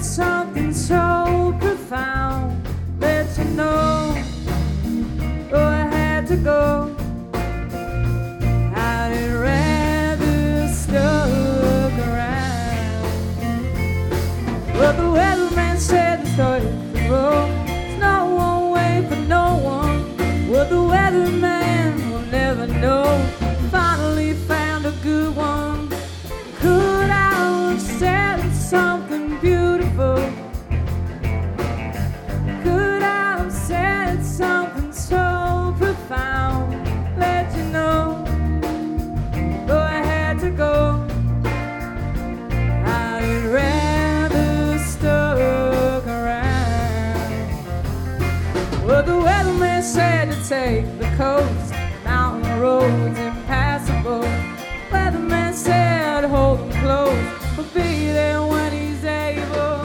something so profound. Let you know, oh, I had to go. I'd rather stuck around. Well, the weatherman said the story of the road. There's no one way for no one. Well, the weatherman will never know. Finally found a good one. Could I have said something beautiful? Could I have said something so profound? Let you know, though I had to go, I'd rather stuck around. Well, the weatherman said to take the coast, mountain roads impassable. Weatherman said hold him close, we'll be there when he's able.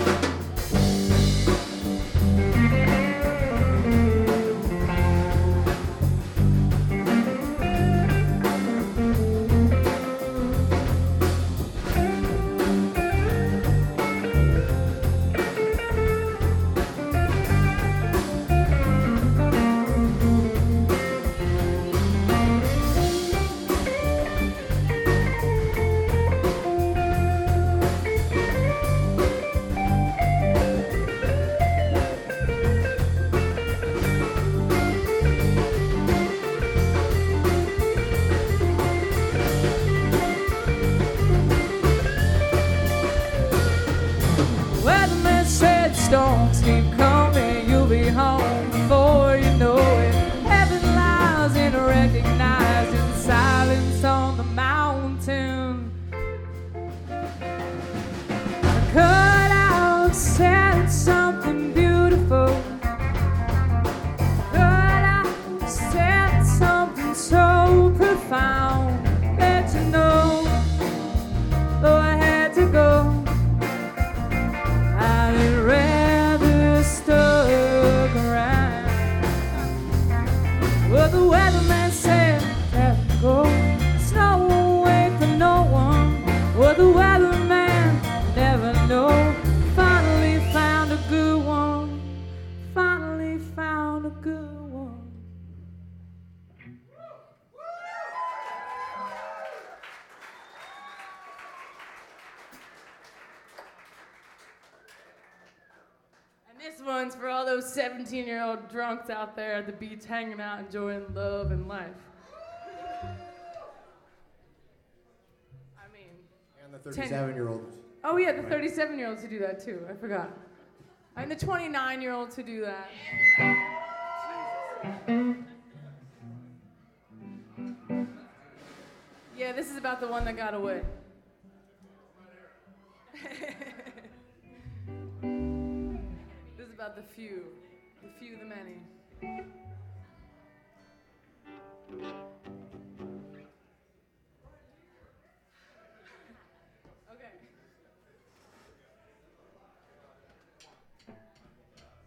Weatherman said storms keep coming, you'll be home before you know it. Heaven lies in recognizing silence on the mountain. Could I have said something beautiful? Could I have said something so profound? Let you know, though I had to go, I'd rather stuck around. Well, the weatherman said, let go. There's no one way for no one. Well, the weatherman never know. Finally found a good one. Finally found a good one. And this one's for all those 17-year-old drunks out there at the beach hanging out, enjoying love and life. I mean, And the 37-year-olds. oh yeah, the 37-year-olds who do that too. I forgot. And the 29-year-olds who do that. Yeah, this is about the one that got away. This is about the few, the many.